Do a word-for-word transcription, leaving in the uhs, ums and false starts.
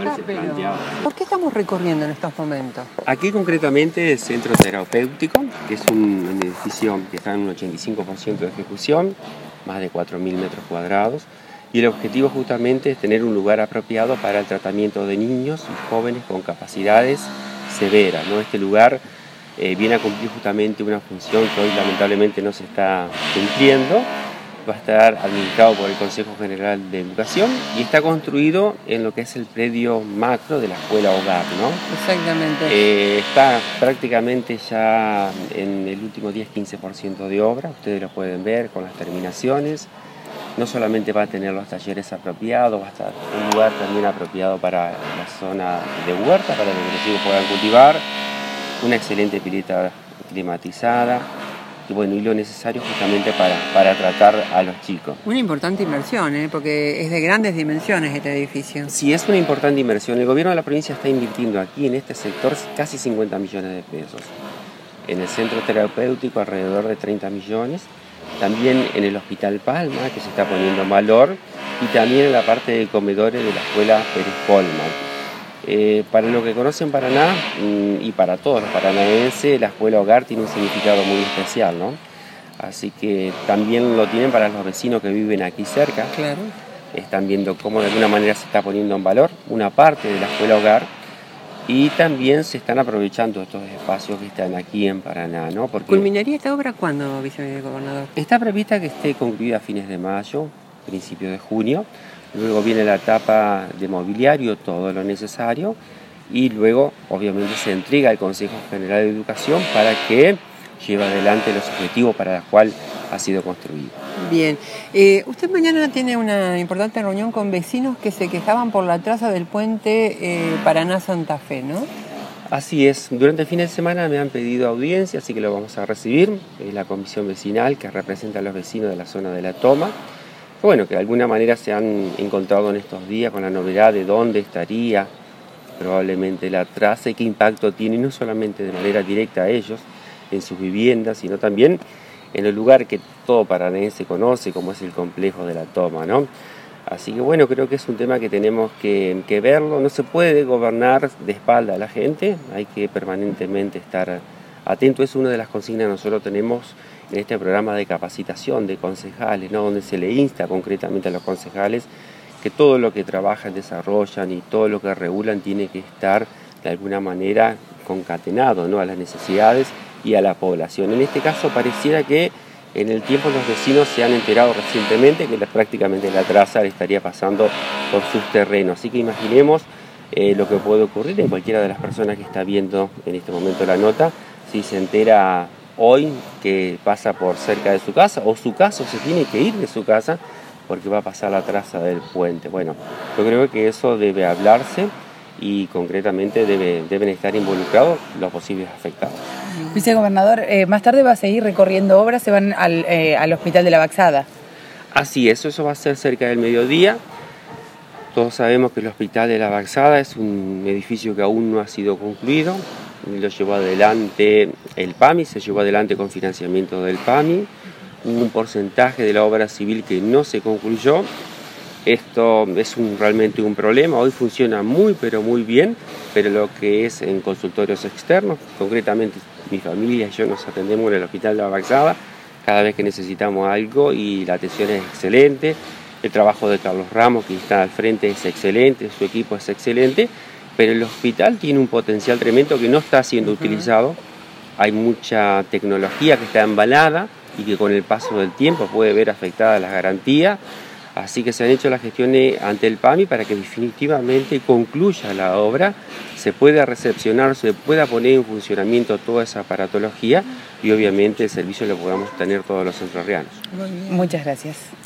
haberse planteado. ¿Por qué estamos recorriendo en estos momentos? Aquí concretamente el Centro Terapéutico, que es un, un edificio que está en un ochenta y cinco por ciento de ejecución, más de cuatro mil metros cuadrados, y el objetivo justamente es tener un lugar apropiado para el tratamiento de niños y jóvenes con capacidades severas, ¿no? Este lugar eh, viene a cumplir justamente una función que hoy lamentablemente no se está cumpliendo. Va a estar administrado por el Consejo General de Educación y está construido en lo que es el predio macro de la escuela hogar, ¿no? Exactamente. Eh, está prácticamente ya en el último diez a quince por ciento de obra, ustedes lo pueden ver con las terminaciones. No solamente va a tener los talleres apropiados, va a estar un lugar también apropiado para la zona de huerta, para que los chicos puedan cultivar, una excelente pileta climatizada, y bueno, y lo necesario justamente para, para tratar a los chicos. Una importante inversión, ¿eh? Porque es de grandes dimensiones este edificio. Sí, es una importante inversión. El gobierno de la provincia está invirtiendo aquí en este sector casi cincuenta millones de pesos. En el centro terapéutico alrededor de treinta millones. También en el Hospital Palma, que se está poniendo en valor, y también en la parte de comedores de la escuela Pérez Colman. Eh, para los que conocen Paraná y para todos los paranaenses, la escuela hogar tiene un significado muy especial, ¿no? Así que también lo tienen para los vecinos que viven aquí cerca. Claro. Están viendo cómo de alguna manera se está poniendo en valor una parte de la escuela hogar y también se están aprovechando estos espacios que están aquí en Paraná, ¿no? Porque ¿culminaría esta obra cuándo, vicegobernador? Está prevista que esté concluida a fines de mayo, principios de junio. Luego viene la etapa de mobiliario, todo lo necesario, y luego obviamente se entrega al Consejo General de Educación para que lleve adelante los objetivos para los cuales ha sido construido. Bien, eh, usted mañana tiene una importante reunión con vecinos que se quejaban por la traza del puente eh, Paraná-Santa Fe, ¿no? Así es, durante el fin de semana me han pedido audiencia, así que lo vamos a recibir. Es la comisión vecinal que representa a los vecinos de la zona de La Toma. Bueno, que de alguna manera se han encontrado en estos días con la novedad de dónde estaría probablemente la traza y qué impacto tiene, no solamente de manera directa a ellos, en sus viviendas, sino también en el lugar que todo paranaense conoce, como es el complejo de La Toma, ¿no? Así que bueno, creo que es un tema que tenemos que, que verlo. No se puede gobernar de espalda a la gente, hay que permanentemente estar atento. Es una de las consignas que nosotros tenemos en este programa de capacitación de concejales, ¿no? Donde se le insta concretamente a los concejales que todo lo que trabajan, desarrollan y todo lo que regulan tiene que estar de alguna manera concatenado, ¿no? A las necesidades y a la población. En este caso pareciera que en el tiempo los vecinos se han enterado recientemente que prácticamente la traza le estaría pasando por sus terrenos. Así que imaginemos eh, lo que puede ocurrir en cualquiera de las personas que está viendo en este momento la nota, si se entera hoy que pasa por cerca de su casa o su casa se tiene que ir de su casa porque va a pasar la traza del puente. Bueno, yo creo que eso debe hablarse y concretamente debe, deben estar involucrados los posibles afectados. Vicegobernador, eh, más tarde va a seguir recorriendo obras, se van al, eh, al Hospital de la Baxada. Así es, eso va a ser cerca del mediodía. Todos sabemos que el Hospital de la Baxada es un edificio que aún no ha sido concluido. Lo llevó adelante el PAMI, se llevó adelante con financiamiento del PAMI. Hubo un porcentaje de la obra civil que no se concluyó. Esto es un, realmente un problema. Hoy funciona muy, pero muy bien, pero lo que es en consultorios externos, concretamente mi familia y yo nos atendemos en el Hospital de la Baxada cada vez que necesitamos algo y la atención es excelente. El trabajo de Carlos Ramos, que está al frente, es excelente, su equipo es excelente, pero el hospital tiene un potencial tremendo que no está siendo uh-huh. utilizado. Hay mucha tecnología que está embalada y que con el paso del tiempo puede ver afectadas las garantías. Así que se han hecho las gestiones ante el PAMI para que definitivamente concluya la obra, se pueda recepcionar, se pueda poner en funcionamiento toda esa aparatología y obviamente el servicio lo podamos tener todos los entrerrianos. Muchas gracias.